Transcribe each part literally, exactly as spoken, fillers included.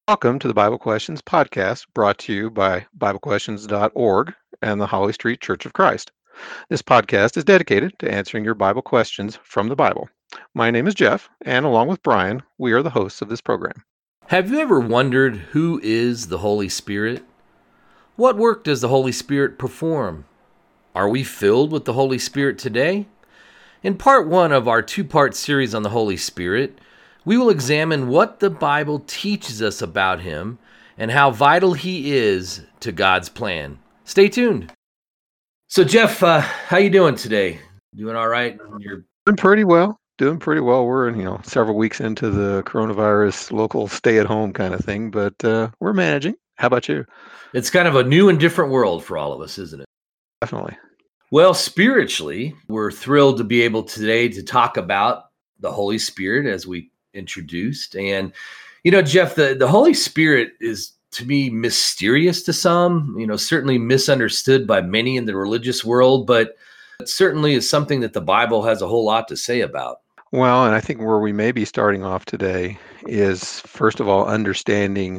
Welcome to the Bible Questions podcast brought to you by Bible Questions dot org and the Holly Street Church of Christ. This podcast is dedicated to answering your Bible questions from the Bible. My name is Jeff, and along with Brian, we are the hosts of this program. Have you ever wondered who is the Holy Spirit? What work does the Holy Spirit perform? Are we filled with the Holy Spirit today? In part one of our two-part series on the Holy Spirit, we will examine what the Bible teaches us about him and how vital he is to God's plan. Stay tuned. So Jeff, uh, how you doing today? Doing all right? You're Doing pretty well. Doing pretty well. We're you know several weeks into the coronavirus local stay-at-home kind of thing, but uh, we're managing. How about you? It's kind of a new and different world for all of us, isn't it? Definitely. Well, spiritually, we're thrilled to be able today to talk about the Holy Spirit as we introduced. And, you know, Jeff, the, the Holy Spirit is, to me, mysterious to some, you know, certainly misunderstood by many in the religious world, but it certainly is something that the Bible has a whole lot to say about. Well, and I think where we may be starting off today is, first of all, understanding,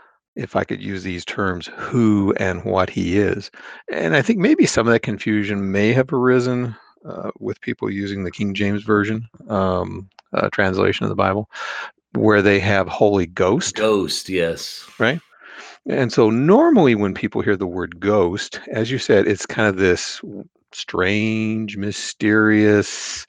if I could use these terms, who and what he is. And I think maybe some of that confusion may have arisen uh, with people using the King James Version um, uh, translation of the Bible, where they have Holy Ghost, Ghost, yes. right? And so normally when people hear the word ghost, as you said, it's kind of this strange, mysterious,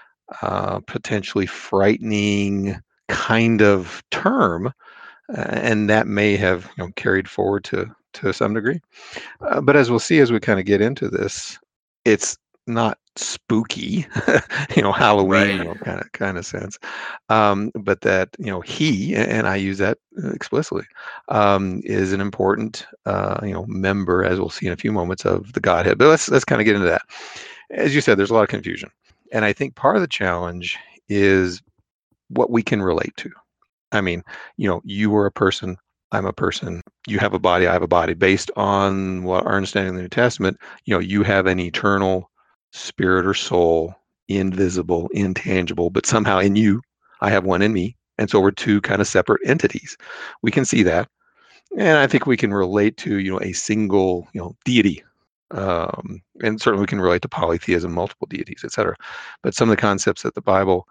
uh, potentially frightening kind of term, uh, and that may have you know carried forward to to some degree. Uh, but as we'll see as we kind of get into this, it's not spooky, you know, Halloween, you Right. know, kind of kind of sense. Um, but that you know he, and I use that uh, explicitly, um, is an important uh, you know member, as we'll see in a few moments, of the Godhead. But let's let's kind of get into that. As you said, there's a lot of confusion, and I think part of the challenge is what we can relate to. I mean, you know, you are a person, I'm a person. You have a body, I have a body. Based on what our understanding of the New Testament, you know, you have an eternal spirit or soul, invisible, intangible, but somehow in you, I have one in me. And so we're two kind of separate entities. We can see that. And I think we can relate to, you know, a single, you know, deity. Um, and certainly we can relate to polytheism, multiple deities, et cetera. But some of the concepts that the Bible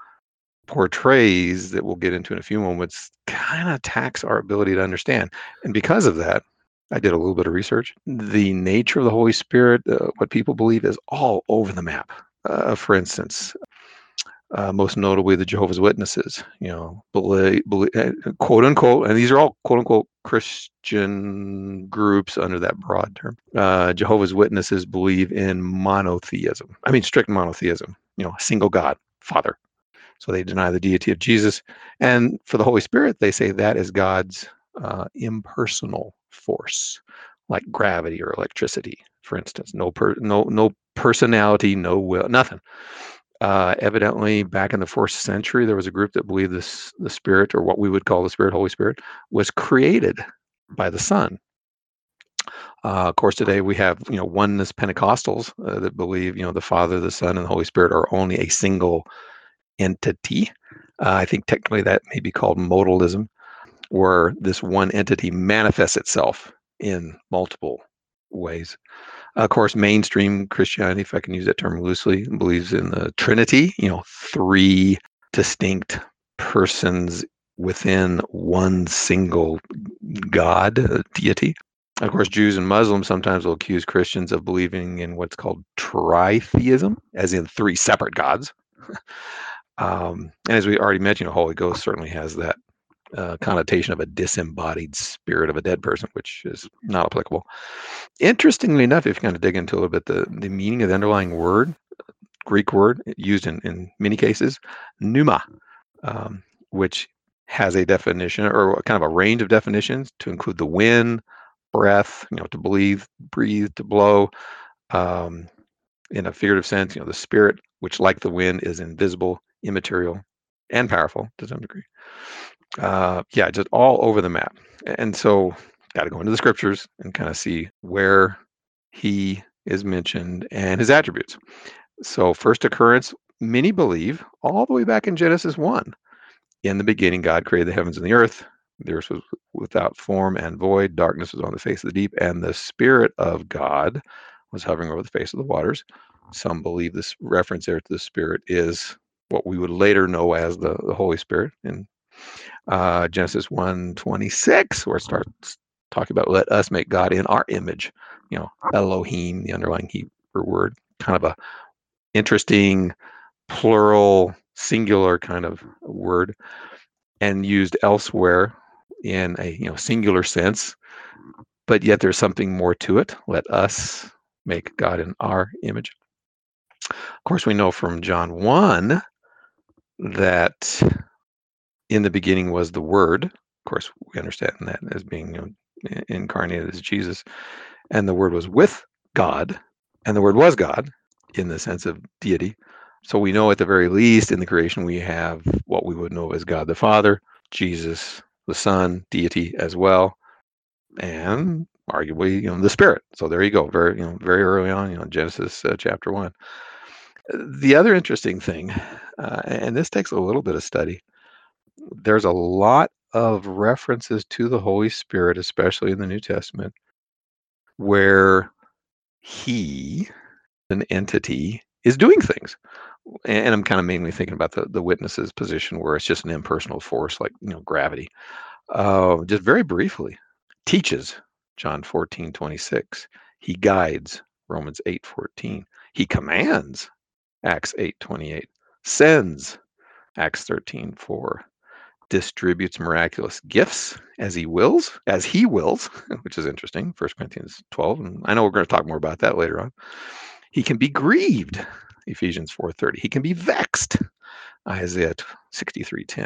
portrays that we'll get into in a few moments kind of tax our ability to understand. And because of that, I did a little bit of research. The nature of the Holy Spirit, uh, what people believe, is all over the map. Uh, for instance, uh, most notably the Jehovah's Witnesses, you know, believe, believe, quote unquote, and these are all quote unquote Christian groups under that broad term. Uh, Jehovah's Witnesses believe in monotheism. I mean, strict monotheism, you know, a single God, Father. So they deny the deity of Jesus. And for the Holy Spirit, they say that is God's uh, impersonal force, like gravity or electricity, for instance. No, per, no, no personality, no will, nothing. Uh, evidently, back in the fourth century, there was a group that believed this, the Spirit, or what we would call the Spirit, Holy Spirit, was created by the Son. Uh, of course, today we have you know oneness Pentecostals uh, that believe you know the Father, the Son, and the Holy Spirit are only a single entity. Uh, I think technically that may be called modalism, where this one entity manifests itself in multiple ways. Of course, mainstream Christianity, if I can use that term loosely, believes in the Trinity, you know, three distinct persons within one single God, uh, deity. Of course, Jews and Muslims sometimes will accuse Christians of believing in what's called tritheism, as in three separate gods. Um, and as we already mentioned, the Holy Ghost certainly has that uh, connotation of a disembodied spirit of a dead person, which is not applicable. Interestingly enough, if you kind of dig into a little bit the, the meaning of the underlying word, Greek word used in, in many cases, pneuma, um, which has a definition or kind of a range of definitions to include the wind, breath, you know, to breathe, breathe, to blow. Um, in a figurative sense, you know, the spirit, which like the wind is invisible, immaterial, and powerful to some degree. Uh, yeah, just all over the map. And so, got to go into the scriptures and kind of see where he is mentioned and his attributes. So, first occurrence, many believe all the way back in Genesis one. In the beginning, God created the heavens and the earth. The earth was without form and void. Darkness was on the face of the deep, and the Spirit of God was hovering over the face of the waters. Some believe this reference there to the Spirit is what we would later know as the, the Holy Spirit in uh, Genesis one twenty-six, where it starts talking about let us make God in our image. You know, Elohim, the underlying Hebrew word, kind of a interesting plural, singular kind of word, and used elsewhere in a you know singular sense, but yet there's something more to it. Let us make God in our image. Of course, we know from John one that in the beginning was the Word. Of course, we understand that as being you know, incarnated as Jesus, and the Word was with God, and the Word was God in the sense of deity. So we know at the very least in the creation we have what we would know as God the Father, Jesus the Son, deity as well, and arguably you know the Spirit. So there you go, very you know very early on, you know Genesis uh, chapter one. The other interesting thing, uh, and this takes a little bit of study, there's a lot of references to the Holy Spirit, especially in the New Testament, where he, an entity, is doing things. And I'm kind of mainly thinking about the, the witness's position where it's just an impersonal force like you know gravity. Uh, just very briefly, teaches John fourteen twenty-six. He guides Romans eight fourteen. He commands Acts eight twenty-eight. Sends Acts thirteen four. Distributes miraculous gifts as he wills, as he wills, which is interesting. First Corinthians twelve, and I know we're going to talk more about that later on. He can be grieved, Ephesians four thirty. He can be vexed, Isaiah sixty-three ten.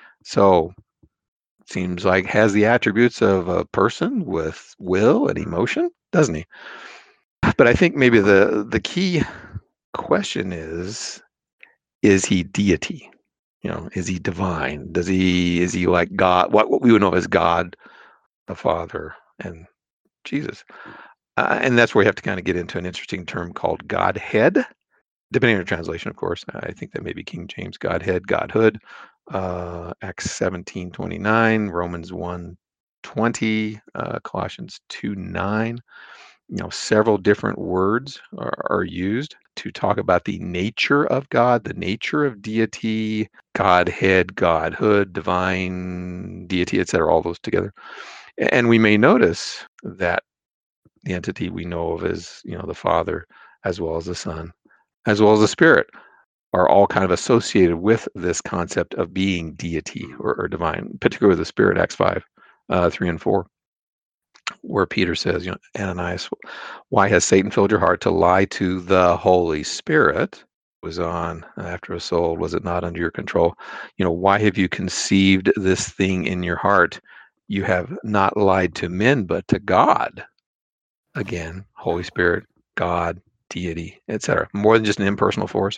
So seems like has the attributes of a person with will and emotion, doesn't he? But I think maybe the the key question is is he deity? You know, is he divine? Does he is he like God? What what we would know as God, the Father, and Jesus? Uh, and that's where you have to kind of get into an interesting term called Godhead, depending on your translation, of course. I think that maybe King James Godhead, Godhood, uh, Acts seventeen twenty-nine, Romans one twenty, uh, Colossians two nine. You know, several different words are, are used to talk about the nature of God, the nature of deity, Godhead, Godhood, divine deity, et cetera, all those together. And we may notice that the entity we know of as, you know, the Father, as well as the Son, as well as the Spirit, are all kind of associated with this concept of being deity or, or divine, particularly the Spirit, Acts five, uh, three and four, where Peter says, you know, Ananias, why has Satan filled your heart to lie to the Holy Spirit? Was on after a soul, was it not under your control? You know, why have you conceived this thing in your heart? You have not lied to men, but to God. Again, Holy Spirit, God, deity, et cetera. More than just an impersonal force.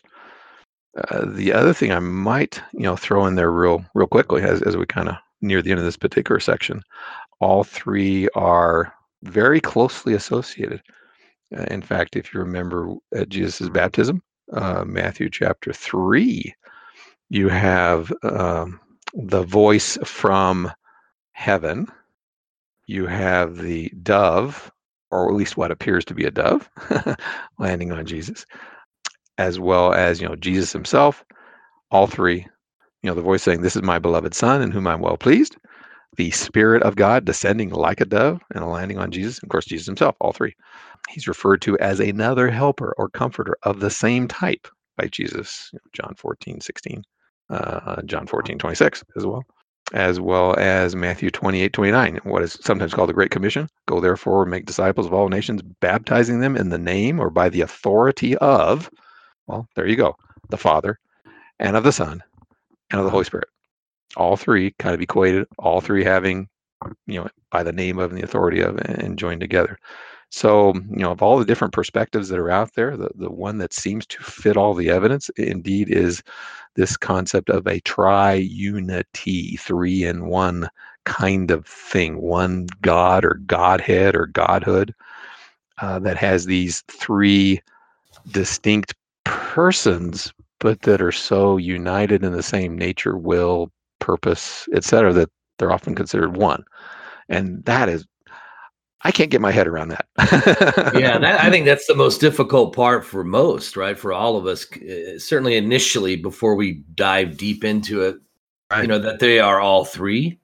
Uh, the other thing I might, you know, throw in there real, real quickly as as we kind of near the end of this particular section, all three are very closely associated. Uh, in fact, if you remember at Jesus' baptism, uh, Matthew chapter three, you have um, the voice from heaven. You have the dove, or at least what appears to be a dove, landing on Jesus, as well as, you know, Jesus himself. All three, you know, the voice saying, "This is my beloved Son in whom I'm well pleased." The Spirit of God descending like a dove and landing on Jesus. And of course, Jesus himself, all three. He's referred to as another helper or comforter of the same type by Jesus, you know, John fourteen sixteen, uh, John fourteen twenty-six as well, as well as Matthew twenty-eight twenty-nine, what is sometimes called the Great Commission. Go therefore, make disciples of all nations, baptizing them in the name or by the authority of, well, there you go, the Father and of the Son and of the Holy Spirit. All three kind of equated, all three having, you know, by the name of and the authority of and joined together. So, you know, of all the different perspectives that are out there, the, the one that seems to fit all the evidence indeed is this concept of a triunity, three in one kind of thing, one God or Godhead or Godhood uh, that has these three distinct persons, but that are so united in the same nature, will, purpose, et cetera, that they're often considered one. And that is, I can't get my head around Yeah, that. that, I think that's the most difficult part for most, right? For all of us, uh, certainly initially before we dive deep into it, you Right. know, that they are all three,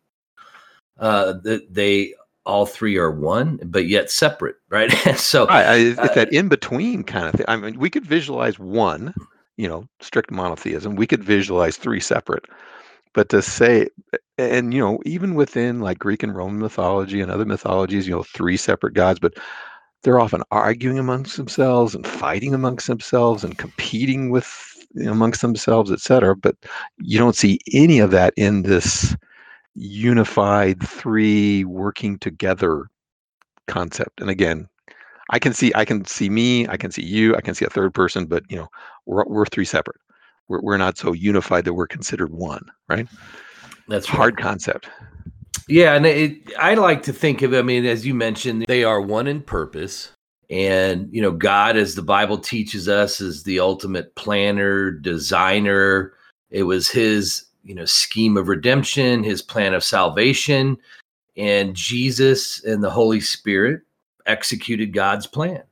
uh, that they all three are one, but yet separate, right? So, Right. I, it's uh, that in between kind of thing. I mean, we could visualize one, you know, strict monotheism. We could visualize three separate. But to say, and you know, even within like Greek and Roman mythology and other mythologies, you know, three separate gods, but they're often arguing amongst themselves and fighting amongst themselves and competing with you know, amongst themselves, et cetera. But you don't see any of that in this unified three working together concept. And again, I can see I can see me, I can see you, I can see a third person, but you know, we're we're three separate. We're we're not so unified that we're considered one, right? that's right. Hard concept. Yeah, and it, I like to think of, I mean, as you mentioned, they are one in purpose. And, you know, God, as the Bible teaches us, is the ultimate planner, designer. It was his, you know, scheme of redemption, his plan of salvation. And Jesus and the Holy Spirit executed God's plan.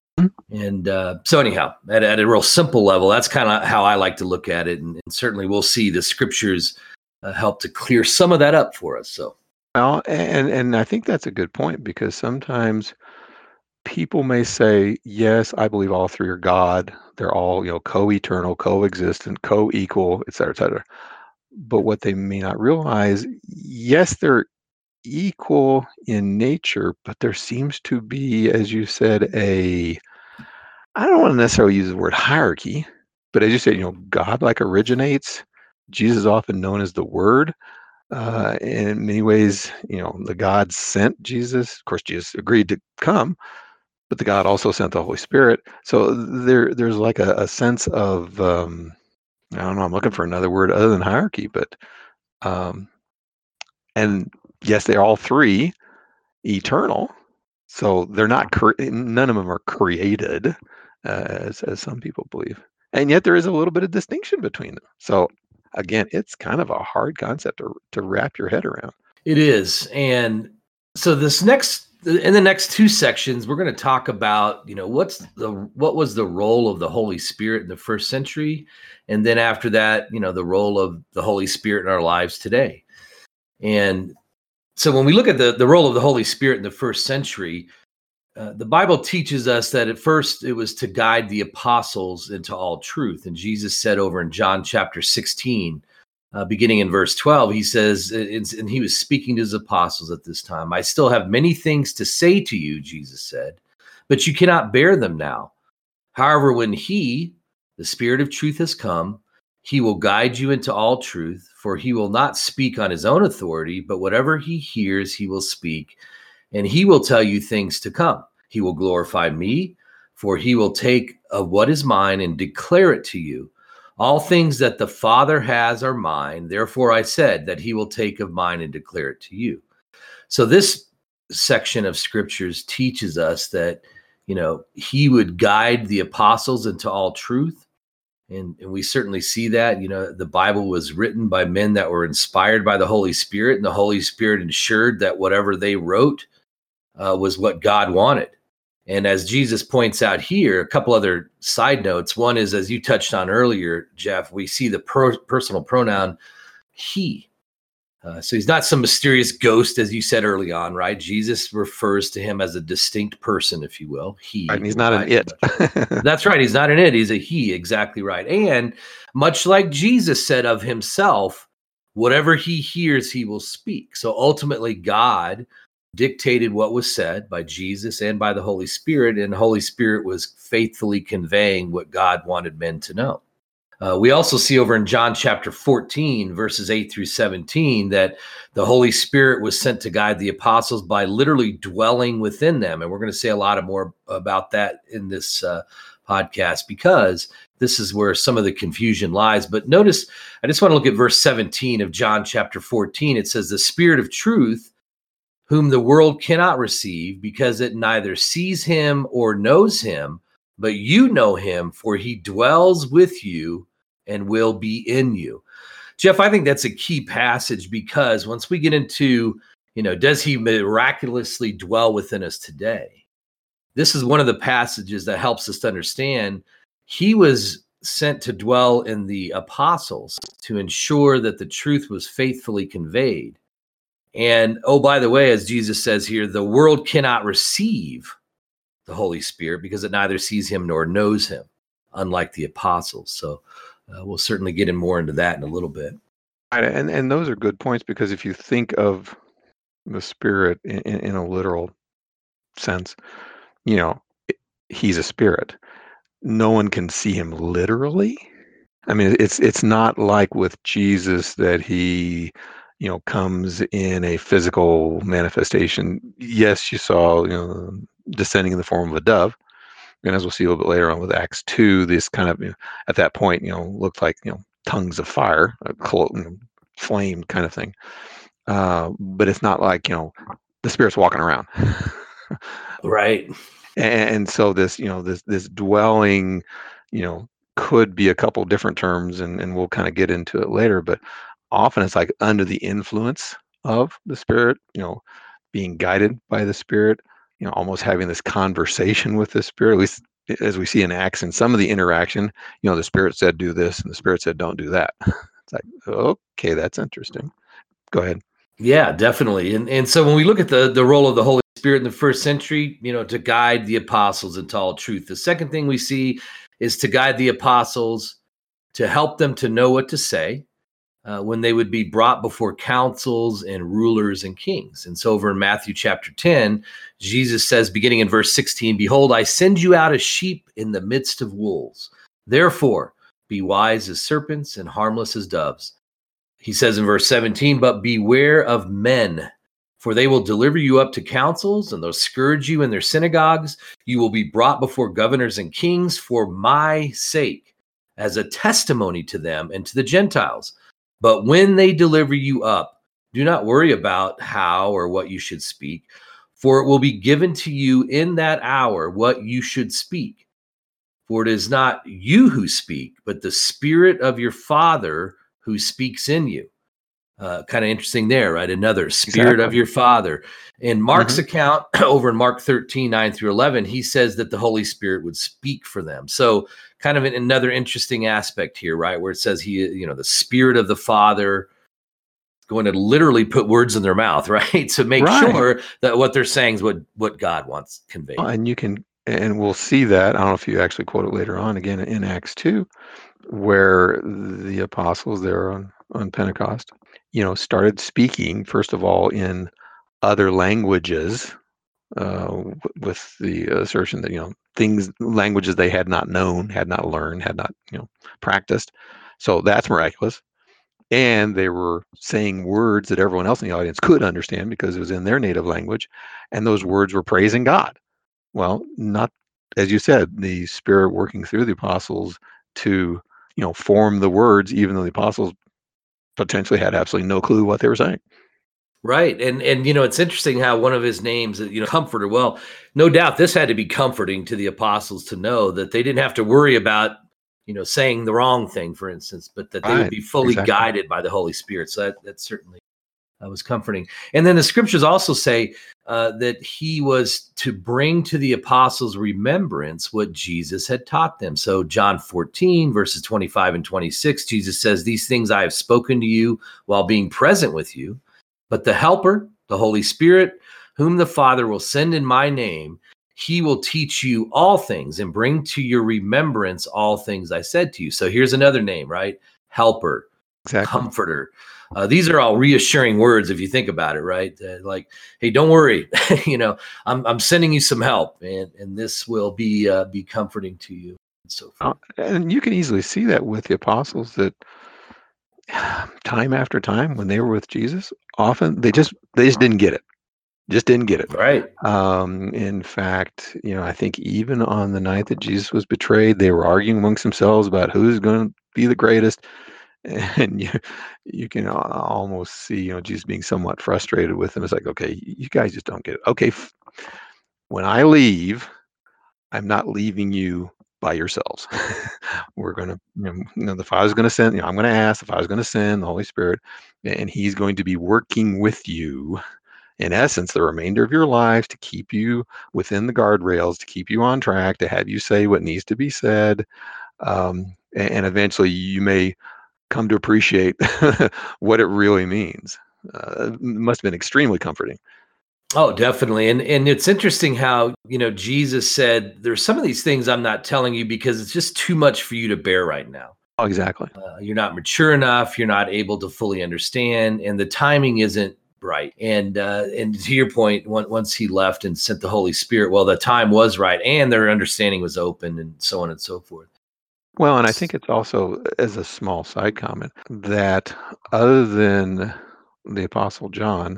And uh, so, anyhow, at, at a real simple level, that's kind of how I like to look at it. And, and certainly we'll see the scriptures uh, help to clear some of that up for us. So, Well, and and I think that's a good point because sometimes people may say, "Yes, I believe all three are God. They're all, you know, co-eternal, co-existent, co-equal, et cetera, et cetera." But what they may not realize, yes, they're equal in nature, but there seems to be, as you said, a I don't want to necessarily use the word hierarchy, but as you said, you know, God like originates. Jesus is often known as the Word. Uh, in many ways, you know, the God sent Jesus. Of course, Jesus agreed to come, but the God also sent the Holy Spirit. So there, there's like a, a sense of um, I don't know. I'm looking for another word other than hierarchy, but um, and yes, they're all three eternal. So they're not. Cre- none of them are created, uh, as as some people believe, and yet there is a little bit of distinction between them. So again, it's kind of a hard concept to to wrap your head around. it is. And so this next in the next two sections, we're going to talk about, you know, what's the what was the role of the Holy Spirit in the first century, and then after that, you know, the role of the Holy Spirit in our lives today. And so when we look at the the role of the Holy Spirit in the first century, uh, the Bible teaches us that at first it was to guide the apostles into all truth. And Jesus said over in John chapter sixteen, uh, beginning in verse twelve, he says, and he was speaking to his apostles at this time, "I still have many things to say to you," Jesus said, "but you cannot bear them now. However, when he, the Spirit of truth, has come, he will guide you into all truth, for he will not speak on his own authority, but whatever he hears, he will speak, and he will tell you things to come. He will glorify me, for he will take of what is mine and declare it to you. All things that the Father has are mine. Therefore, I said that he will take of mine and declare it to you." So this section of scriptures teaches us that, you know, he would guide the apostles into all truth. And, and we certainly see that. You know, the Bible was written by men that were inspired by the Holy Spirit, and the Holy Spirit ensured that whatever they wrote uh, was what God wanted. And as Jesus points out here, a couple other side notes. One is, as you touched on earlier, Jeff, we see the per- personal pronoun he. Uh, so he's not some mysterious ghost, as you said early on, right? Jesus refers to him as a distinct person, if you will. Right, He and he's will not an guide you. it. That's right. He's not an it. He's a he. Exactly right. And much like Jesus said of himself, whatever he hears, he will speak. So ultimately, God dictated what was said by Jesus and by the Holy Spirit, and the Holy Spirit was faithfully conveying what God wanted men to know. Uh, we also see over in John chapter fourteen, verses eight through seventeen, that the Holy Spirit was sent to guide the apostles by literally dwelling within them. And we're going to say a lot of more about that in this uh, podcast, because this is where some of the confusion lies. But notice, I just want to look at verse seventeen of John chapter fourteen. It says, "The Spirit of truth, whom the world cannot receive, because it neither sees him or knows him, but you know him, for he dwells with you and will be in you." Jeff, I think that's a key passage because once we get into, you know, does he miraculously dwell within us today? This is one of the passages that helps us to understand he was sent to dwell in the apostles to ensure that the truth was faithfully conveyed. And oh, by the way, as Jesus says here, the world cannot receive the Holy Spirit because it neither sees him nor knows him, unlike the apostles. So uh, we'll certainly get in more into that in a little bit. Right, and and those are good points because if you think of the Spirit in, in, in a literal sense, you know, i- he's a spirit. No one can see him literally. I mean, it's it's not like with Jesus that he, you know, comes in a physical manifestation. Yes, you saw, you know, descending in the form of a dove, and as we'll see a little bit later on with Acts two, this kind of, you know, at that point, you know, looked like, you know, tongues of fire, a clo- you know, flame kind of thing. Uh, but it's not like, you know, the Spirit's walking around. Right. And so this, you know, this this dwelling, you know, could be a couple different terms, and and we'll kind of get into it later. But often it's like under the influence of the Spirit, you know, being guided by the Spirit, you know, almost having this conversation with the Spirit. At least as we see in Acts, and some of the interaction, you know, the Spirit said do this, and the Spirit said don't do that. It's like, okay, that's interesting. Go ahead. Yeah, definitely. And and so when we look at the the role of the Holy Spirit in the first century, you know, to guide the apostles into all truth. The second thing we see is to guide the apostles to help them to know what to say uh, when they would be brought before councils and rulers and kings. And so over in Matthew chapter ten, Jesus says, beginning in verse sixteen, "Behold, I send you out as sheep in the midst of wolves. Therefore, be wise as serpents and harmless as doves." He says in verse seventeen, "But beware of men, for they will deliver you up to councils, and they'll scourge you in their synagogues. You will be brought before governors and kings for my sake, as a testimony to them and to the Gentiles. But when they deliver you up, do not worry about how or what you should speak, for it will be given to you in that hour what you should speak. For it is not you who speak, but the Spirit of your Father who speaks in you." Uh, kind of interesting there, right? Another Spirit of Exactly. your Father. In Mark's Hmm. account, over in Mark thirteen, nine through eleven, he says that the Holy Spirit would speak for them. So, kind of an, another interesting aspect here, right? Where it says he, you know, the Spirit of the Father going to literally put words in their mouth, right? To make Right. sure that what they're saying is what, what God wants Well, conveyed. and you can, and we'll see that. I don't know if you actually quote it later on again in Acts two, where the apostles there on, on Pentecost, you know, started speaking, first of all, in other languages, uh, w- with the assertion that, you know, things, languages they had not known, had not learned, had not, you know, practiced. So that's miraculous. And they were saying words that everyone else in the audience could understand because it was in their native language. And those words were praising God. Well, not, as you said, the Spirit working through the apostles to, you know, form the words, even though the apostles potentially had absolutely no clue what they were saying. Right. And and you know, it's interesting how one of his names, uh, you know, comforter. Well, no doubt this had to be comforting to the apostles to know that they didn't have to worry about, you know, saying the wrong thing, for instance, but that they would Right. be fully Exactly. guided by the Holy Spirit. So that that certainly uh, was comforting. And then the scriptures also say uh, that he was to bring to the apostles remembrance what Jesus had taught them. So John fourteen, verses twenty-five and twenty-six, Jesus says, "These things I have spoken to you while being present with you. But the Helper, the Holy Spirit, whom the Father will send in my name, he will teach you all things and bring to your remembrance all things I said to you." So here's another name, right? Helper, Exactly. Comforter. Uh, these are all reassuring words if you think about it, right? Uh, like, hey, don't worry, you know, I'm I'm sending you some help, and and this will be uh, be comforting to you, and so Uh, forth. and you can easily see that with the apostles that time after time when they were with Jesus, often they just they just didn't get it. Just didn't get it. Right. Um, in fact, you know, I think even on the night that Jesus was betrayed, they were arguing amongst themselves about who's going to be the greatest. And you, you can al- almost see, you know, Jesus being somewhat frustrated with them. It's like, okay, you guys just don't get it. Okay, f- when I leave, I'm not leaving you by yourselves. We're going to, you know, you know, the Father's going to send, you know, I'm going to ask, the Father's going to send the Holy Spirit, and He's going to be working with you, in essence, the remainder of your lives to keep you within the guardrails, to keep you on track, to have you say what needs to be said. Um, and, and eventually you may come to appreciate what it really means. Uh, it must have been extremely comforting. Oh, definitely. And and it's interesting how, you know, Jesus said, there's some of these things I'm not telling you because it's just too much for you to bear right now. Oh, exactly. Uh, you're not mature enough. You're not able to fully understand, and the timing isn't right. And uh, and to your point, on- once he left and sent the Holy Spirit, well, the time was right, and their understanding was open, and so on and so forth. Well, and I think it's also, as a small side comment, that other than the Apostle John,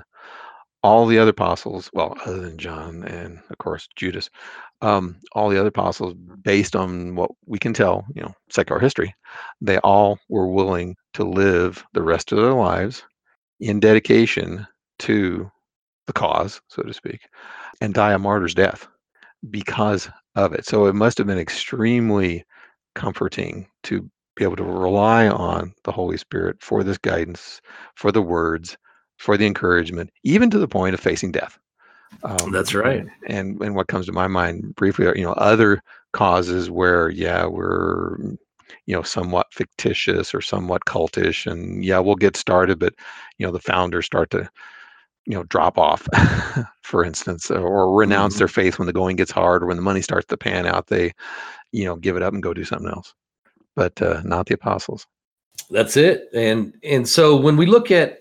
all the other apostles, well, other than John and of course Judas, um, all the other apostles, based on what we can tell, you know, secular history, they all were willing to live the rest of their lives in dedication to the cause, so to speak, and die a martyr's death because of it. So it must have been extremely comforting to be able to rely on the Holy Spirit for this guidance, for the words, for the encouragement, even to the point of facing death. Um, That's right. and, and and what comes to my mind briefly are, you know, other causes where, yeah, we're, you know, somewhat fictitious or somewhat cultish, and yeah, we'll get started, but you know, the founders start to, you know, drop off, for instance, or renounce Mhm. their faith when the going gets hard, or when the money starts to pan out, they, you know, give it up and go do something else. But uh, not the apostles. That's it. And and so when we look at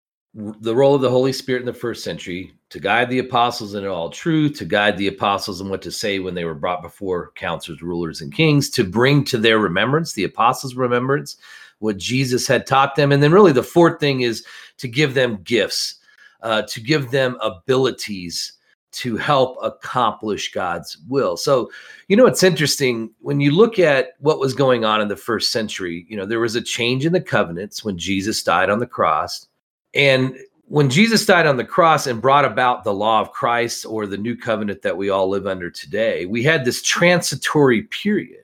the role of the Holy Spirit in the first century to guide the apostles in all truth, to guide the apostles in what to say when they were brought before counselors, rulers, and kings, to bring to their remembrance, the apostles' remembrance, what Jesus had taught them. And then, really, the fourth thing is to give them gifts, uh, to give them abilities to help accomplish God's will. So, you know, it's interesting when you look at what was going on in the first century. You know, there was a change in the covenants when Jesus died on the cross. And when Jesus died on the cross and brought about the law of Christ, or the new covenant that we all live under today, we had this transitory period.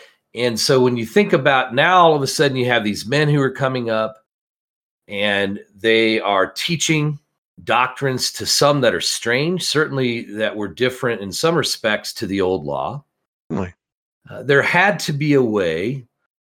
And so when you think about now, all of a sudden you have these men who are coming up and they are teaching doctrines to some that are strange, certainly that were different in some respects to the old law. Really. Uh, there had to be a way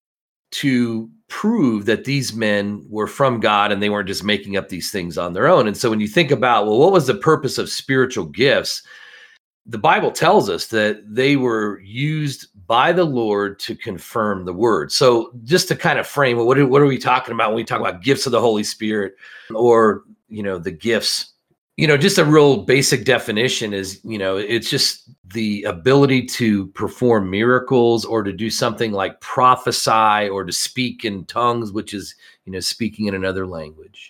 to prove that these men were from God and they weren't just making up these things on their own. And so when you think about, well, what was the purpose of spiritual gifts? The Bible tells us that they were used by the Lord to confirm the word. So just to kind of frame, well, what are, what are we talking about when we talk about gifts of the Holy Spirit, or, you know, the gifts? You know, just a real basic definition is, you know, it's just the ability to perform miracles, or to do something like prophesy, or to speak in tongues, which is, you know, speaking in another language,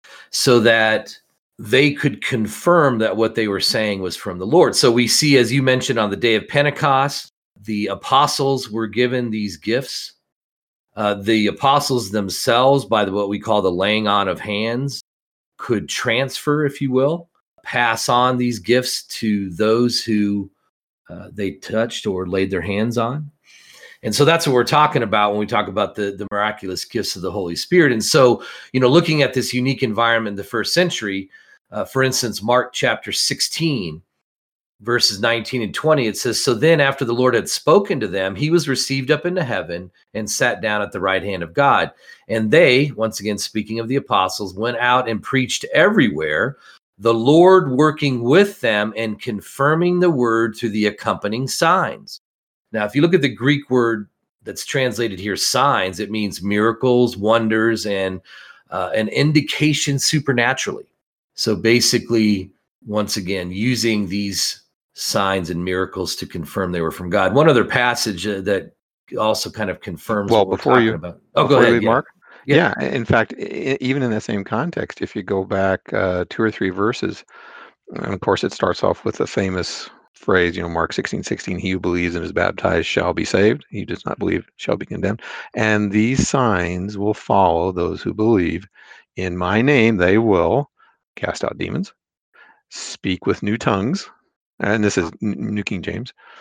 so that they could confirm that what they were saying was from the Lord. So we see, as you mentioned, on the day of Pentecost, the apostles were given these gifts. Uh, the apostles themselves, by the, what we call the laying on of hands, could transfer, if you will, pass on these gifts to those who uh, they touched or laid their hands on. And so that's what we're talking about when we talk about the, the miraculous gifts of the Holy Spirit. And so, you know, looking at this unique environment in the first century, uh, for instance, Mark chapter sixteen, verses nineteen and twenty, it says, "So then after the Lord had spoken to them, he was received up into heaven and sat down at the right hand of God. And they," once again, speaking of the apostles, "went out and preached everywhere, the Lord working with them and confirming the word through the accompanying signs." Now, if you look at the Greek word that's translated here, signs, it means miracles, wonders, and uh, an indication supernaturally. So basically, once again, using these signs and miracles to confirm they were from God. One other passage uh, that also kind of confirms Well, what we're before talking you about. Oh, go before you ahead. leave, Yeah. Mark, Yeah. yeah, in fact, e- even in that same context, if you go back uh, two or three verses, and of course, it starts off with the famous phrase, you know, Mark sixteen sixteen, "He who believes and is baptized shall be saved. He who does not believe shall be condemned. And these signs will follow those who believe. In my name, they will cast out demons, speak with new tongues." And this is N- New King James.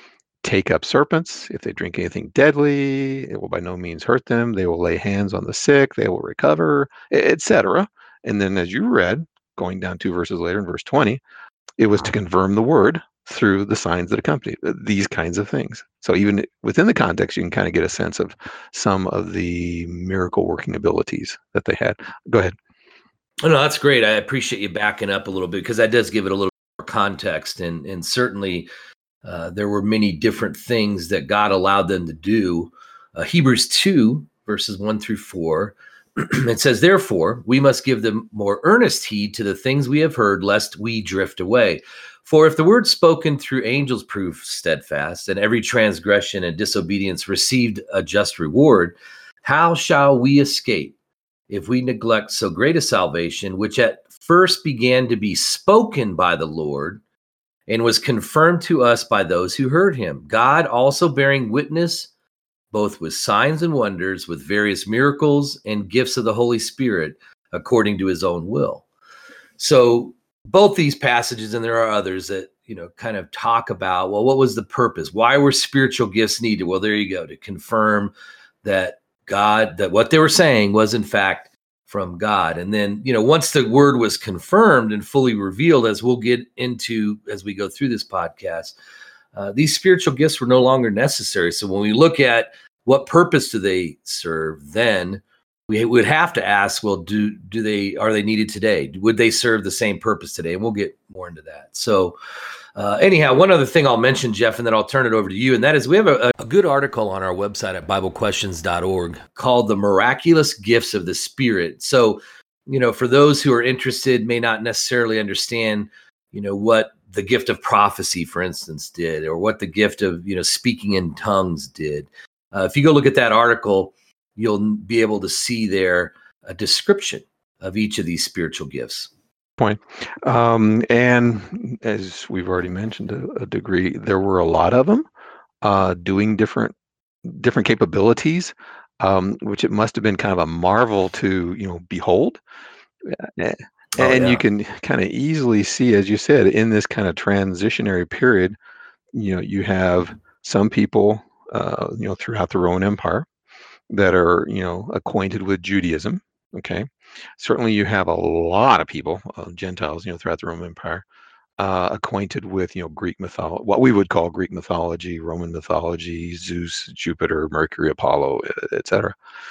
take up serpents. If they drink anything deadly, it will by no means hurt them. They will lay hands on the sick. They will recover, et cetera. And then, as you read, going down two verses later in verse twenty, it was to confirm the word through the signs that accompany it, these kinds of things. So even within the context, you can kind of get a sense of some of the miracle working abilities that they had. Go ahead. Oh, no, that's great. I appreciate you backing up a little bit because that does give it a little more context. And and certainly uh, there were many different things that God allowed them to do. Uh, Hebrews two, verses one through four, it says, therefore, we must give them more earnest heed to the things we have heard, lest we drift away. For if the word spoken through angels proved steadfast, and every transgression and disobedience received a just reward, how shall we escape if we neglect so great a salvation, which at first began to be spoken by the Lord and was confirmed to us by those who heard him, God also bearing witness both with signs and wonders, with various miracles and gifts of the Holy Spirit, according to his own will. So both these passages, and there are others that, you know, kind of talk about, well, what was the purpose? Why were spiritual gifts needed? Well, there you go, to confirm that God, that what they were saying was in fact from God. And then, you know, once the word was confirmed and fully revealed, as we'll get into as we go through this podcast, uh, these spiritual gifts were no longer necessary. So when we look at what purpose do they serve, then we would have to ask, well, do do they are they needed today? Would they serve the same purpose today? And we'll get more into that. So uh, anyhow, one other thing I'll mention, Jeff, and then I'll turn it over to you, and that is we have a, a good article on our website at bible questions dot org called The Miraculous Gifts of the Spirit. So, you know, for those who are interested, may not necessarily understand, you know, what the gift of prophecy, for instance, did, or what the gift of, you know, speaking in tongues did. Uh, if you go look at that article, you'll be able to see there a description of each of these spiritual gifts. Point. Um, and as we've already mentioned to a degree, there were a lot of them uh, doing different different capabilities, um, which it must have been kind of a marvel to, you know, behold. Uh, Oh, And you yeah. can kind of easily see, as you said, in this kind of transitionary period, you know, you have some people, uh, you know, throughout the Roman Empire that are, you know, acquainted with Judaism. Okay. Certainly you have a lot of people, uh, Gentiles, you know, throughout the Roman Empire, uh, acquainted with, you know, Greek mythology, what we would call Greek mythology, Roman mythology, Zeus, Jupiter, Mercury, Apollo, et cetera.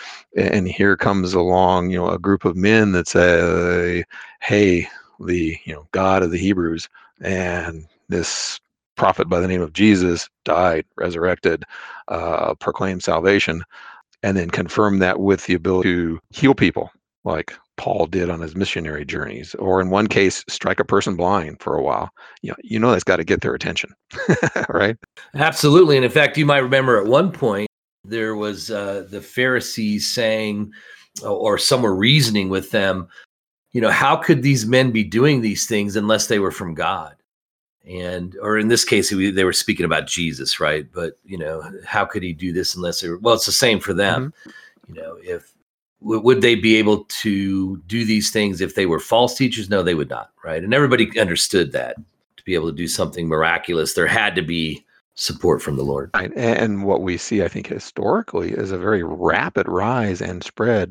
And here comes along, you know, a group of men that say, hey, the, you know, God of the Hebrews and this prophet by the name of Jesus died, resurrected, uh, proclaimed salvation, and then confirm that with the ability to heal people like Paul did on his missionary journeys, or in one case, strike a person blind for a while. You know, you know that's got to get their attention, right? Absolutely. And in fact, you might remember at one point, there was uh, the Pharisees saying, or some were reasoning with them, you know, how could these men be doing these things unless they were from God? And, or in this case, they were speaking about Jesus, right? But, you know, how could he do this unless they were, well, it's the same for them. hmm You know, if, would they be able to do these things if they were false teachers? No, they would not, right? And everybody understood that to be able to do something miraculous, there had to be support from the Lord. Right. And what we see, I think, historically is a very rapid rise and spread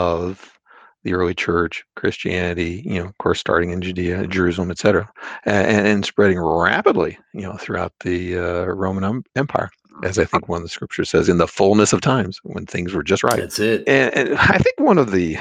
of the early church, Christianity, you know, of course, starting in Judea, Jerusalem, et cetera, and, and spreading rapidly, you know, throughout the uh, Roman um, Empire, as I think one of the scriptures says, in the fullness of times when things were just right. That's it. And, and I think one of the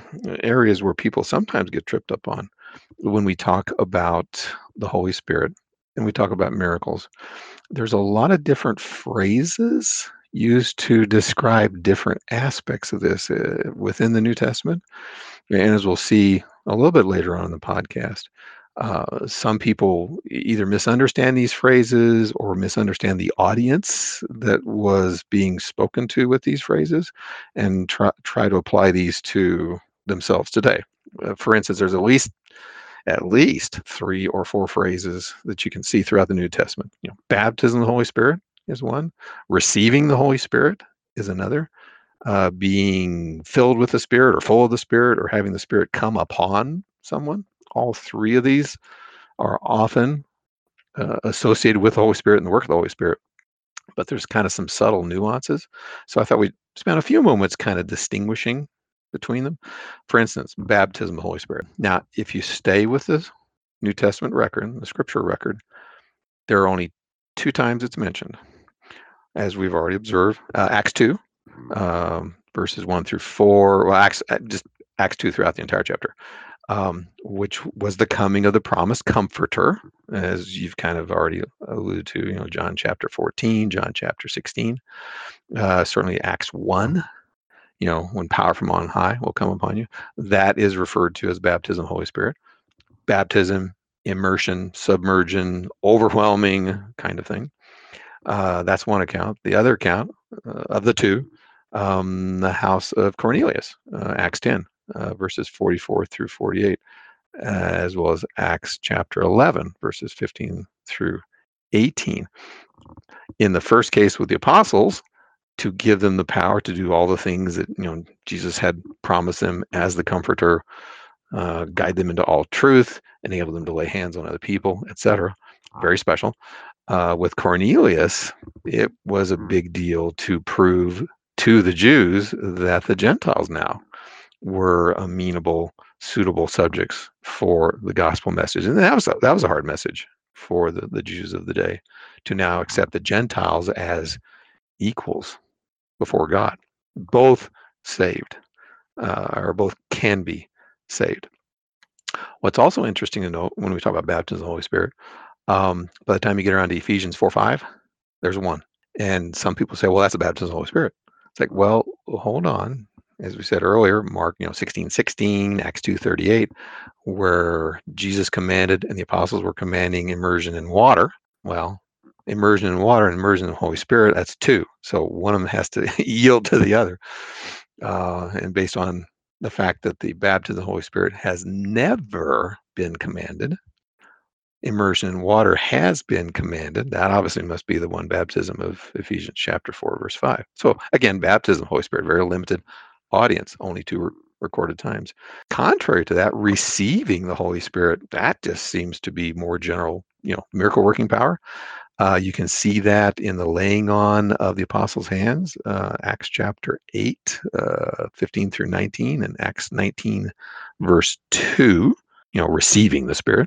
areas where people sometimes get tripped up on when we talk about the Holy Spirit and we talk about miracles, there's a lot of different phrases used to describe different aspects of this uh, within the New Testament. And as we'll see a little bit later on in the podcast, uh, some people e- either misunderstand these phrases or misunderstand the audience that was being spoken to with these phrases and try, try to apply these to themselves today. Uh, for instance, there's at least at least three or four phrases that you can see throughout the New Testament. You know, baptism of the Holy Spirit is one. Receiving the Holy Spirit is another. Uh, being filled with the Spirit or full of the Spirit or having the Spirit come upon someone. All three of these are often uh, associated with the Holy Spirit and the work of the Holy Spirit. but there's kind of some subtle nuances. So I thought we'd spend a few moments kind of distinguishing between them. For instance, baptism of the Holy Spirit. Now, if you stay with the New Testament record, the scripture record, there are only two times it's mentioned, as we've already observed. Uh, Acts two, um, verses one through four. Well, Acts, uh, just Acts two throughout the entire chapter, um, which was the coming of the promised Comforter, as you've kind of already alluded to. You know, John chapter fourteen, John chapter sixteen, uh, certainly Acts one. You know, when power from on high will come upon you. That is referred to as baptism of the Holy Spirit. Baptism, immersion, submersion, overwhelming kind of thing. Uh, that's one account. The other account uh, of the two, um, the house of Cornelius, uh, Acts ten, uh, verses forty-four through forty-eight, uh, as well as Acts chapter eleven, verses fifteen through eighteen. In the first case with the apostles, to give them the power to do all the things that you know Jesus had promised them as the Comforter, uh, guide them into all truth, enable them to lay hands on other people, et cetera. Very special. Uh, with Cornelius, it was a big deal to prove to the Jews that the Gentiles now were amenable, suitable subjects for the gospel message, and that was a, that was a hard message for the, the Jews of the day, to now accept the Gentiles as equals before God, both saved, uh, or both can be saved. What's also interesting to note when we talk about baptism of the Holy Spirit, um, by the time you get around to Ephesians four five, there's one. And some people say, well, that's a baptism of the Holy Spirit. It's like, well, hold on. As we said earlier, Mark, you know, sixteen sixteen, Acts two thirty-eight, where Jesus commanded and the apostles were commanding immersion in water. Well, immersion in water and immersion in the Holy Spirit, that's two. So one of them has to yield to the other. Uh, and based on the fact that the baptism of the Holy Spirit has never been commanded, immersion in water has been commanded. That obviously must be the one baptism of Ephesians chapter four, verse five. So again, baptism of the Holy Spirit, very limited audience, only two re- recorded times. Contrary to that, receiving the Holy Spirit, that just seems to be more general, you know, miracle working power. Uh, you can see that in the laying on of the apostles' hands, uh, Acts chapter eight, uh, fifteen through nineteen, and Acts nineteen, verse two, you know, receiving the Spirit.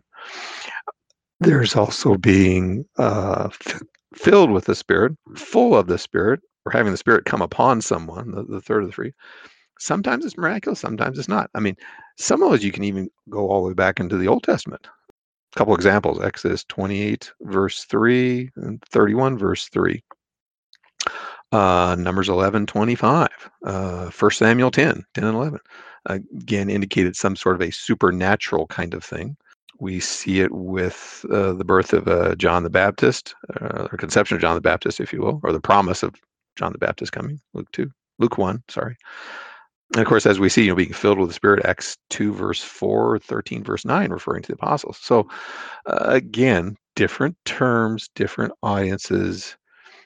There's also being uh, f- filled with the Spirit, full of the Spirit, or having the Spirit come upon someone, the, the third of the three. Sometimes it's miraculous, sometimes it's not. I mean, some of those you can even go all the way back into the Old Testament. A couple examples: Exodus twenty-eight, verse three, and thirty-one, verse three. Uh, Numbers eleven twenty-five, uh, First Samuel ten, ten and eleven. Again, indicated some sort of a supernatural kind of thing. We see it with uh, the birth of uh, John the Baptist, uh, or conception of John the Baptist, if you will, or the promise of John the Baptist coming, Luke two, Luke one, sorry. And of course, as we see, you know, being filled with the Spirit, Acts two, verse four, thirteen, verse nine, referring to the apostles. So uh, again, different terms, different audiences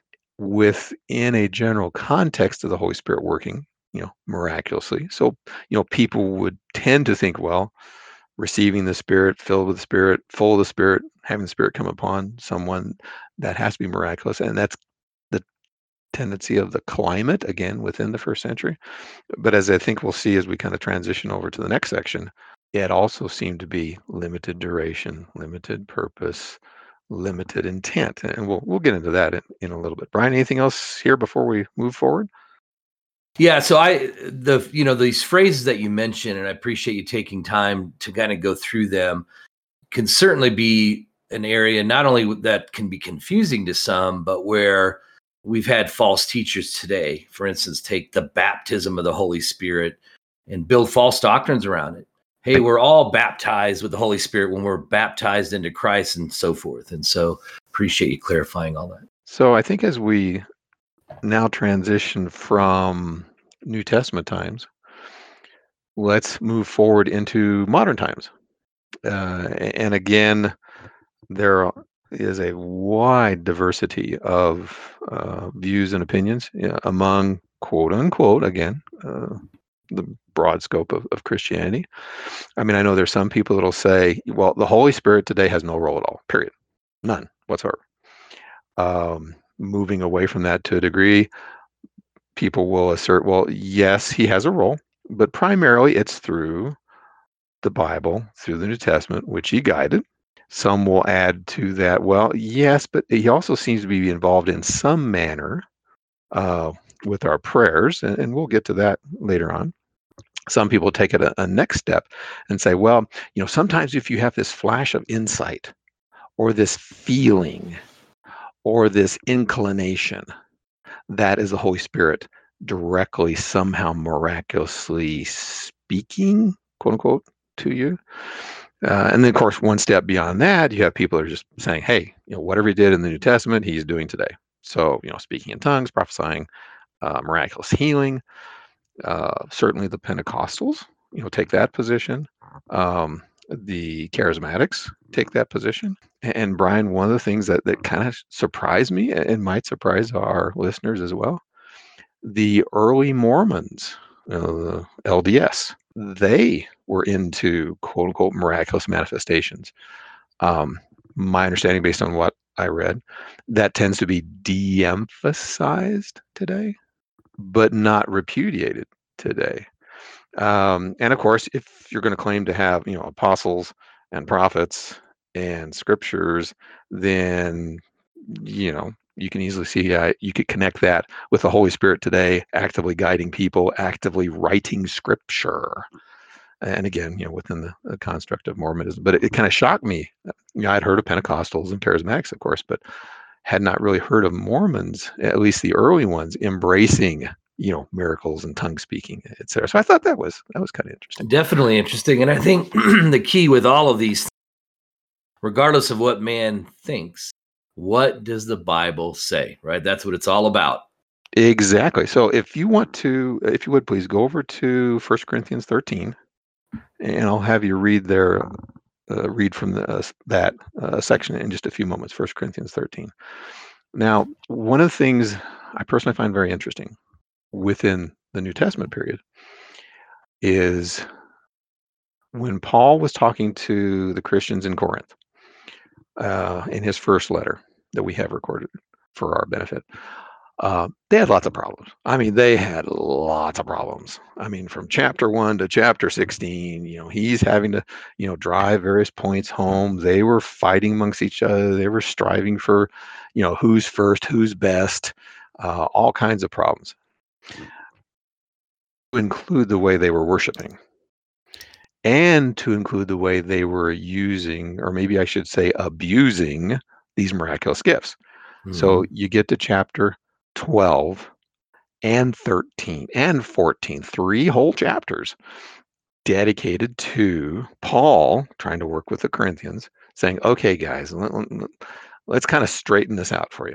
within a general context of the Holy Spirit working, you know, miraculously. So, you know, people would tend to think, well, receiving the Spirit, filled with the Spirit, full of the Spirit, having the Spirit come upon someone, that has to be miraculous. And that's the tendency of the climate, again, within the first century. But as I think we'll see as we kind of transition over to the next section, it also seemed to be limited duration, limited purpose, limited intent. And we'll we'll get into that in, in a little bit. Brian, anything else here before we move forward? Yeah, so I the you know these phrases that you mentioned, and I appreciate you taking time to kind of go through them, can certainly be an area not only that can be confusing to some, but where we've had false teachers today, for instance, take the baptism of the Holy Spirit and build false doctrines around it. Hey, we're all baptized with the Holy Spirit when we're baptized into Christ and so forth. And so appreciate you clarifying all that. So I think as we now transition from New Testament times, let's move forward into modern times. Uh, and again, there is a wide diversity of uh, views and opinions, you know, among quote unquote, again, uh, the broad scope of, of Christianity. I mean, I know there's some people that'll say, well, the Holy Spirit today has no role at all, period. None whatsoever. Um, moving away from that to a degree. People will assert, well, yes, he has a role, but primarily it's through the Bible, through the New Testament, which he guided. Some will add to that, well, yes, but he also seems to be involved in some manner uh, with our prayers, and, and we'll get to that later on. Some people take it a, a next step and say, well, you know, sometimes if you have this flash of insight or this feeling or this inclination, that is the Holy Spirit directly, somehow miraculously speaking, quote unquote, to you. Uh, and then, of course, one step beyond that, you have people that are just saying, hey, you know, whatever he did in the New Testament, he's doing today. So, you know, speaking in tongues, prophesying, uh, miraculous healing. Uh, certainly the Pentecostals, you know, take that position. Um, the Charismatics take that position. And Brian, one of the things that, that kind of surprised me and might surprise our listeners as well, the early Mormons, uh, the L D S, they were into quote unquote miraculous manifestations. Um, my understanding, based on what I read, that tends to be de emphasized today, but not repudiated today. Um, and of course, if you're going to claim to have, you know, apostles and prophets and scriptures, then, you know, you can easily see uh, you could connect that with the Holy Spirit today, actively guiding people, actively writing scripture. And again, you know, within the, the construct of Mormonism. But it, it kind of shocked me. You know, I'd heard of Pentecostals and Charismatics, of course, but had not really heard of Mormons, at least the early ones, embracing, you know, miracles and tongue speaking, et cetera. So I thought that was that was kind of interesting. Definitely interesting. And I think the key with all of these, regardless of what man thinks, what does the Bible say, right? That's what it's all about. Exactly. So if you want to, if you would please go over to First Corinthians thirteen, and I'll have you read there, uh, read from the, uh, that uh, section in just a few moments. First Corinthians thirteen. Now, one of the things I personally find very interesting within the New Testament period is when Paul was talking to the Christians in Corinth uh, in his first letter that we have recorded for our benefit. Uh, they had lots of problems. I mean, they had lots of problems. I mean, from chapter one to chapter sixteen, you know, he's having to, you know, drive various points home. They were fighting amongst each other. They were striving for, you know, who's first, who's best, uh, all kinds of problems. To include the way they were worshiping and to include the way they were using, or maybe I should say abusing, these miraculous gifts. Mm-hmm. So you get to chapter twelve and thirteen and fourteen, three whole chapters dedicated to Paul trying to work with the Corinthians, saying, okay, guys, let, let, let's kind of straighten this out for you.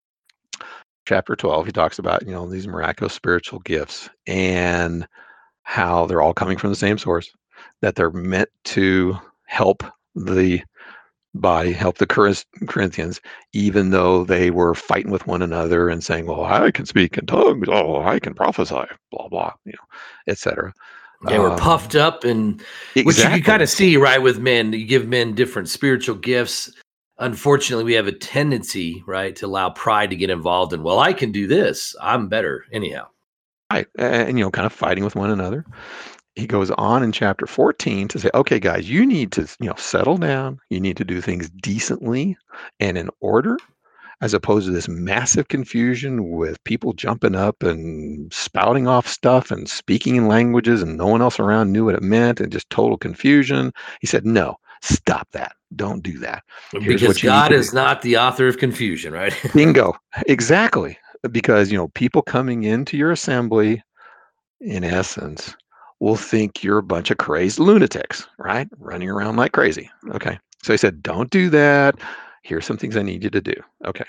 Chapter twelve, he talks about, you know, these miraculous spiritual gifts and how they're all coming from the same source, that they're meant to help the body, help the Corinthians, even though they were fighting with one another and saying, well, I can speak in tongues, oh, I can prophesy, blah, blah, you know, et cetera. They were um, puffed up, and exactly. Which you can kind of see, right, with men. You give men different spiritual gifts. Unfortunately, we have a tendency, right, to allow pride to get involved in, well, I can do this. I'm better anyhow. Right. And, you know, kind of fighting with one another. He goes on in chapter fourteen to say, okay, guys, you need to, you know, settle down. You need to do things decently and in order, as opposed to this massive confusion with people jumping up and spouting off stuff and speaking in languages and no one else around knew what it meant and just total confusion. He said, no, stop that. Don't do that. Here's because God is do. not the author of confusion, right? Bingo. Exactly. Because, you know, people coming into your assembly, in essence, will think you're a bunch of crazed lunatics, right? Running around like crazy. Okay. So he said, don't do that. Here's some things I need you to do. Okay.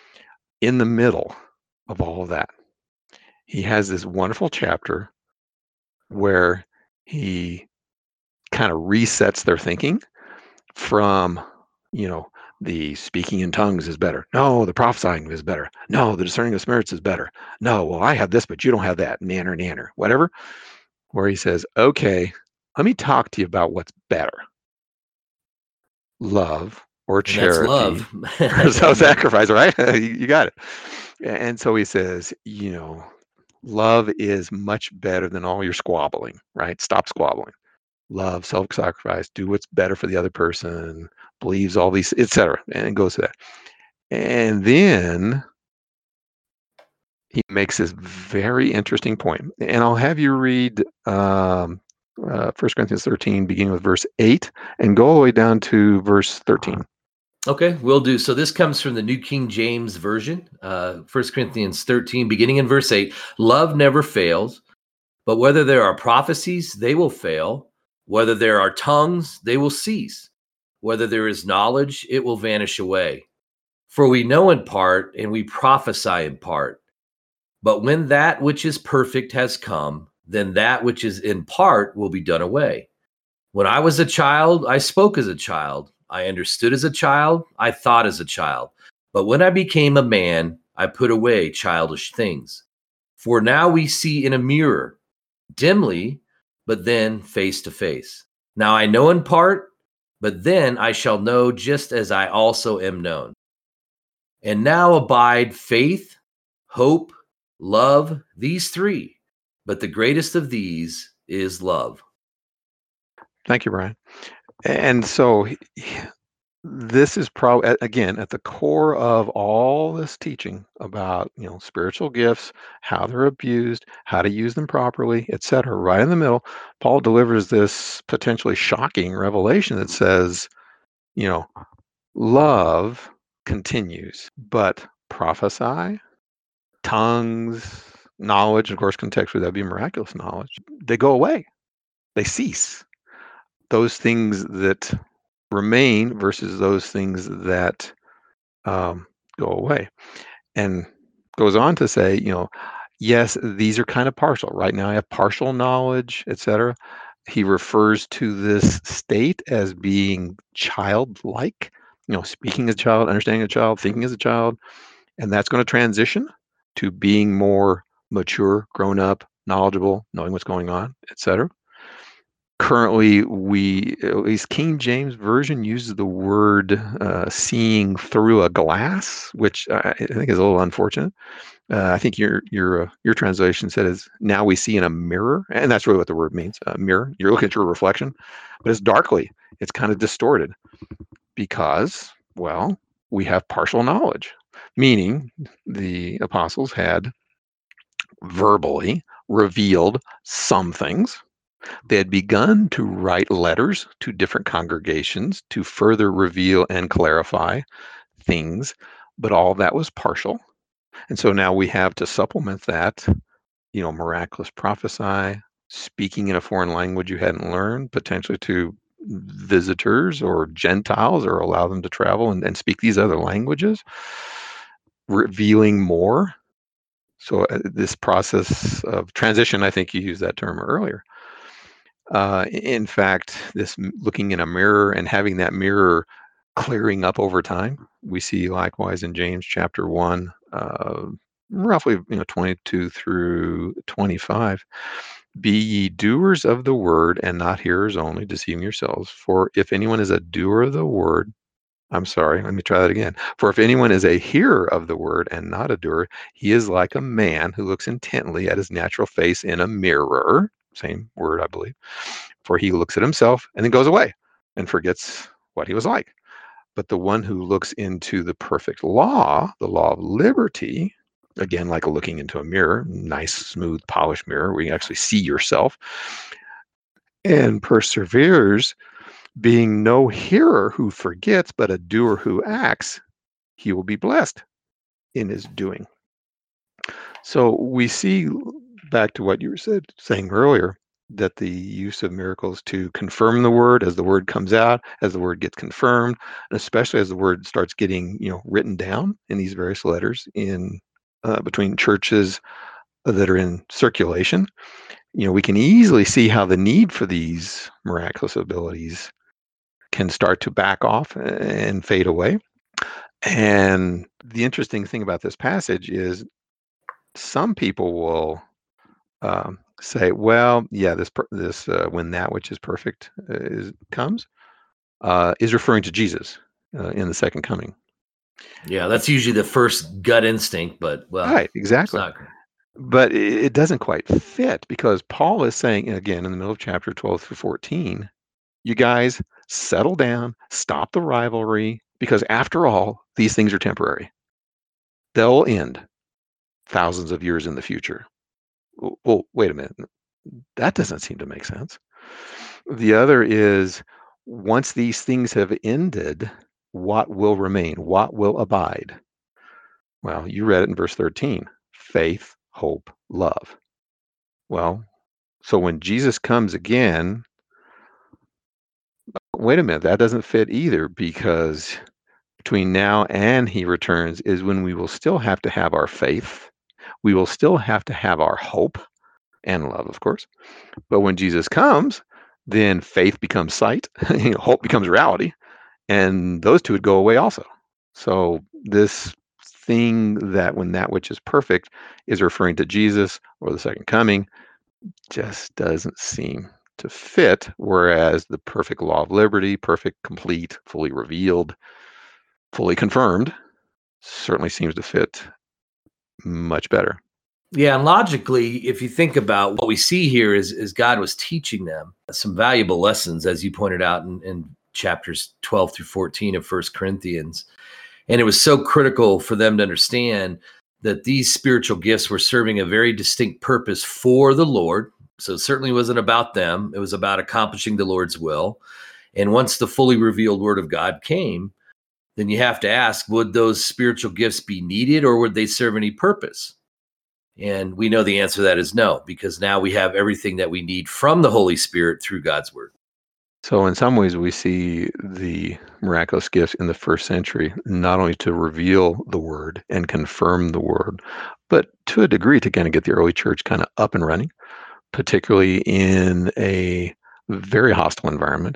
In the middle of all of that, he has this wonderful chapter where he kind of resets their thinking from, you know, the speaking in tongues is better. No, the prophesying is better. No, the discerning of spirits is better. No, well, I have this, but you don't have that. Nanner, nanner, whatever. Where he says, okay, let me talk to you about what's better. Love or And that's charity love. or Amen. self-sacrifice, right? you, you got it. And so he says, you know, love is much better than all your squabbling, right? Stop squabbling. Love, self-sacrifice, do what's better for the other person, believes all these, et cetera. And it goes to that. And then he makes this very interesting point. And I'll have you read um, uh, First Corinthians thirteen, beginning with verse eight, and go all the way down to verse thirteen. Okay, will do. So this comes from the New King James Version, uh, First Corinthians thirteen, beginning in verse eight. Love never fails, but whether there are prophecies, they will fail. Whether there are tongues, they will cease. Whether there is knowledge, it will vanish away. For we know in part, and we prophesy in part. But when that which is perfect has come, then that which is in part will be done away. When I was a child, I spoke as a child. I understood as a child. I thought as a child. But when I became a man, I put away childish things. For now we see in a mirror, dimly, but then face to face. Now I know in part, but then I shall know just as I also am known. And now abide faith, hope, love, these three. But the greatest of these is love. Thank you, Brian. And so he- this is probably again at the core of all this teaching about you know spiritual gifts, how they're abused, how to use them properly, et cetera. Right in the middle, Paul delivers this potentially shocking revelation that says, you know, love continues, but prophesy, tongues, knowledge, of course, contextually that'd be miraculous knowledge. They go away. They cease. Those things that remain versus those things that um, go away. And goes on to say, you know, yes, these are kind of partial. Right now, I have partial knowledge, et cetera. He refers to this state as being childlike, you know, speaking as a child, understanding as a child, thinking as a child. And that's going to transition to being more mature, grown up, knowledgeable, knowing what's going on, et cetera. Currently, we at least King James Version uses the word uh, seeing through a glass, which I, I think is a little unfortunate. Uh, I think your your uh, your translation said is now we see in a mirror, and that's really what the word means. A mirror. You're looking at your reflection, but it's darkly. It's kind of distorted because, well, we have partial knowledge, meaning the apostles had verbally revealed some things. They had begun to write letters to different congregations to further reveal and clarify things, but all of that was partial. And so now we have to supplement that, you know, miraculous prophesy, speaking in a foreign language you hadn't learned, potentially to visitors or Gentiles, or allow them to travel and, and speak these other languages, revealing more. So uh, this process of transition, I think you used that term earlier. Uh, in fact, this m- looking in a mirror and having that mirror clearing up over time, we see likewise in James chapter one, uh, roughly you know twenty-two through twenty-five. Be ye doers of the word and not hearers only, deceiving yourselves. For if anyone is a doer of the word, I'm sorry, let me try that again. For if anyone is a hearer of the word and not a doer, he is like a man who looks intently at his natural face in a mirror. Same word, I believe. For he looks at himself and then goes away and forgets what he was like. But the one who looks into the perfect law, the law of liberty, again, like looking into a mirror, nice, smooth, polished mirror where you actually see yourself, and perseveres, being no hearer who forgets, but a doer who acts, he will be blessed in his doing. So we see, back to what you were said, saying earlier, that the use of miracles to confirm the word as the word comes out, as the word gets confirmed, and especially as the word starts getting, you know, written down in these various letters in uh, between churches that are in circulation. You know, we can easily see how the need for these miraculous abilities can start to back off and fade away. And the interesting thing about this passage is some people will um, say, well, yeah, this per- this uh, when that which is perfect uh, is comes uh, is referring to Jesus. uh, in the second coming. Yeah, that's usually the first gut instinct, but well, Right, it's exactly. not. But it, it doesn't quite fit because Paul is saying again in the middle of chapter twelve through fourteen, you guys settle down, stop the rivalry, because after all, these things are temporary. They'll end thousands of years in the future. W- Well, wait a minute. That doesn't seem to make sense. The other is once these things have ended, what will remain? What will abide? Well, you read it in verse thirteen faith, hope, love. Well, so when Jesus comes again, wait a minute, that doesn't fit either because between now and he returns is when we will still have to have our faith. We will still have to have our hope and love, of course. But when Jesus comes, then faith becomes sight, you know, hope becomes reality, and those two would go away also. So this thing that when that which is perfect is referring to Jesus or the second coming just doesn't seem to fit. Whereas the perfect law of liberty, perfect, complete, fully revealed, fully confirmed, certainly seems to fit much better. Yeah, and logically, if you think about what we see here is, is God was teaching them some valuable lessons, as you pointed out in, in chapters twelve through fourteen of First Corinthians. And it was so critical for them to understand that these spiritual gifts were serving a very distinct purpose for the Lord. So it certainly wasn't about them. It was about accomplishing the Lord's will. And once the fully revealed word of God came, then you have to ask, would those spiritual gifts be needed or would they serve any purpose? And we know the answer to that is no, because now we have everything that we need from the Holy Spirit through God's word. So, in some ways, we see the miraculous gifts in the first century not only to reveal the word and confirm the word, but to a degree to kind of get the early church kind of up and running, particularly in a very hostile environment,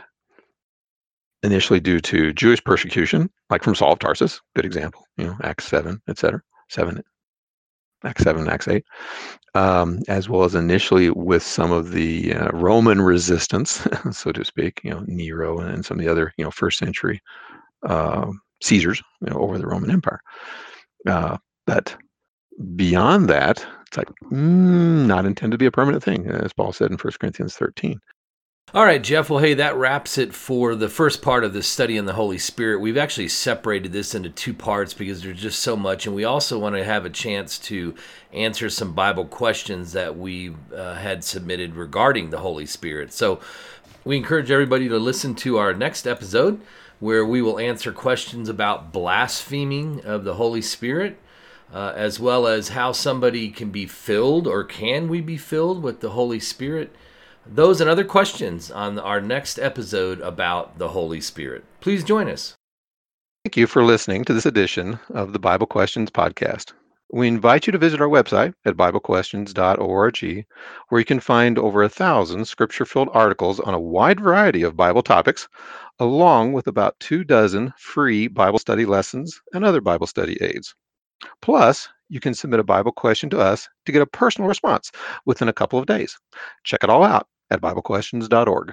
initially due to Jewish persecution, like from Saul of Tarsus, good example, you know, Acts seven, et cetera, seven, Acts seven, Acts eight, um, as well as initially with some of the uh, Roman resistance, so to speak, you know, Nero and some of the other, you know, first century uh, Caesars, you know, over the Roman Empire. Uh, but beyond that, it's like mm, not intended to be a permanent thing, as Paul said in First Corinthians thirteen. All right, Jeff. Well, hey, that wraps it for the first part of this study in the Holy Spirit. We've actually separated this into two parts because there's just so much. And we also want to have a chance to answer some Bible questions that we uh, had submitted regarding the Holy Spirit. So we encourage everybody to listen to our next episode where we will answer questions about blaspheming of the Holy Spirit, uh, as well as how somebody can be filled or can we be filled with the Holy Spirit. Those and other questions on our next episode about the Holy Spirit. Please join us. Thank you for listening to this edition of the Bible Questions podcast. We invite you to visit our website at bible questions dot org, where you can find over a thousand scripture filled articles on a wide variety of Bible topics, along with about two dozen free Bible study lessons and other Bible study aids. Plus, you can submit a Bible question to us to get a personal response within a couple of days. Check it all out at bible questions dot org.